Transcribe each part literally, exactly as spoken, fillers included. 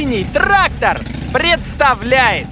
Синий трактор представляет.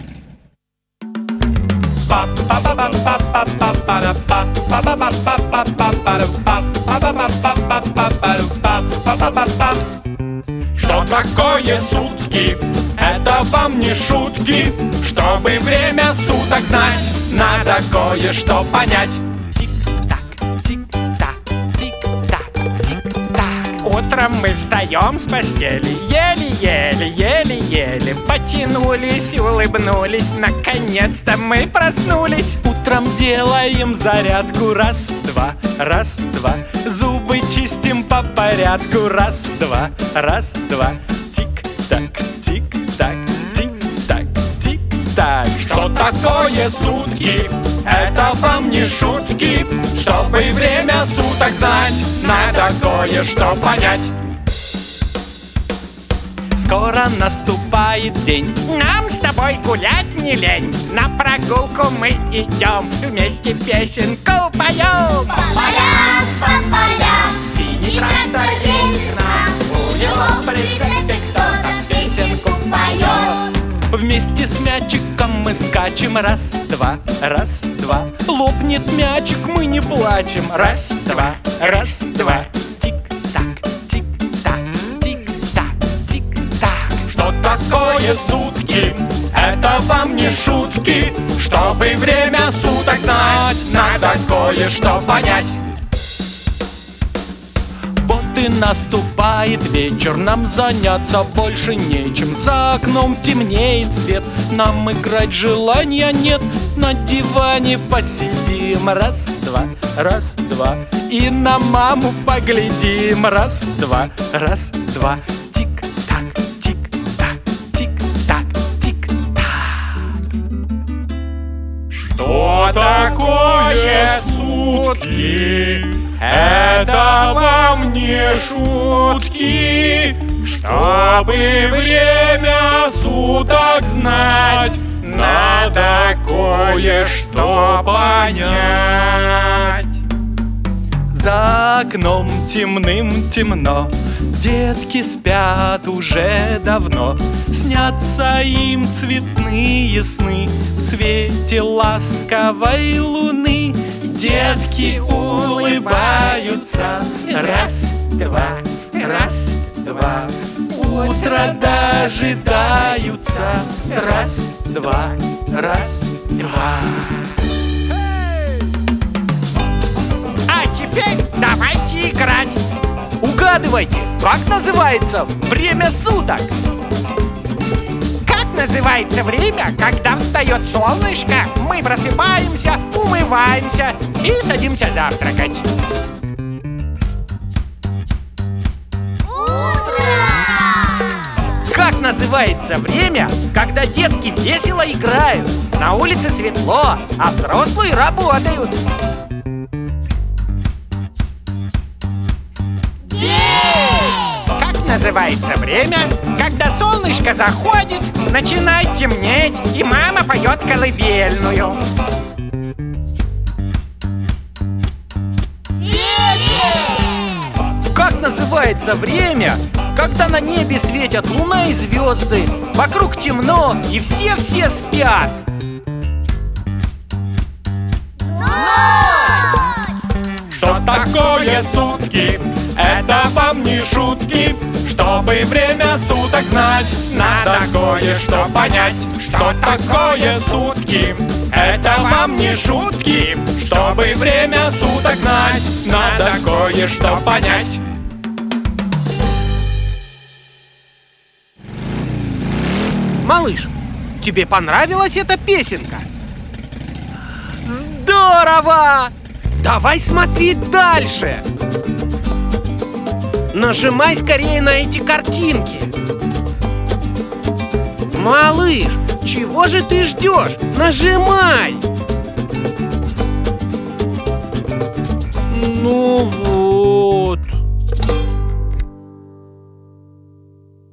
Что такое сутки? Это вам не шутки. Чтобы время суток знать, надо кое-что понять. Тик-так, тик-так, тик-так, тик-так. Утром мы встаем с постели, еле-еле, еле-еле. Потянулись, улыбнулись, наконец-то мы проснулись. Утром делаем зарядку, раз-два, раз-два. Зубы чистим по порядку, раз-два, раз-два. Тик-так, тик-так, тик-так, тик-так. Что такое сутки? Это вам не шутки. Чтобы время суток знать, надо кое-что понять. Скоро наступает день, нам с тобой гулять не лень. На прогулку мы идем, вместе песенку поем. По полям, по полям, Синий трактор едет к нам, у него в прицепе кто-то песенку поет. Вместе с мячиком мы скачем, раз-два, раз-два. Лопнет мячик, мы не плачем, раз-два, раз-два. Тик-так, тик-так, тик-так, тик-так. Что такое сутки? Это вам не шутки. Чтобы время суток знать, надо кое-что понять. Вот и наступает вечер, нам заняться больше нечем. За окном темнеет свет, нам играть желания нет. На диване посидим, раз-два, раз-два. И на маму поглядим, раз-два, раз-два. Тик-так, тик-так, тик-так, тик-так. Что такое сутки? Это вам не шутки. Чтобы время суток знать, надо кое-что понять. За окном темным темно, детки спят уже давно. Снятся им цветные сны в свете ласковой луны. Детки улыбаются, раз-два, раз-два. Утро дожидаются, раз-два, раз-два. А теперь давайте играть. Угадывайте, как называется время суток? Как называется время, когда встает солнышко, мы просыпаемся, умываемся и садимся завтракать? Как называется время, когда детки весело играют, на улице светло, а взрослые работают? Как называется время, когда солнышко заходит, начинает темнеть, и мама поет колыбельную? Как называется время, когда на небе светят луна и звезды, вокруг темно и все-все спят? Что такое сутки? Это вам не шутки. Чтобы время суток знать, надо кое-что понять. Что такое сутки? Это вам не шутки. Чтобы время суток знать, надо кое-что понять. Малыш, тебе понравилась эта песенка? Здорово! Давай смотреть дальше! Нажимай скорее на эти картинки. Малыш, чего же ты ждешь? Нажимай! Ну вот.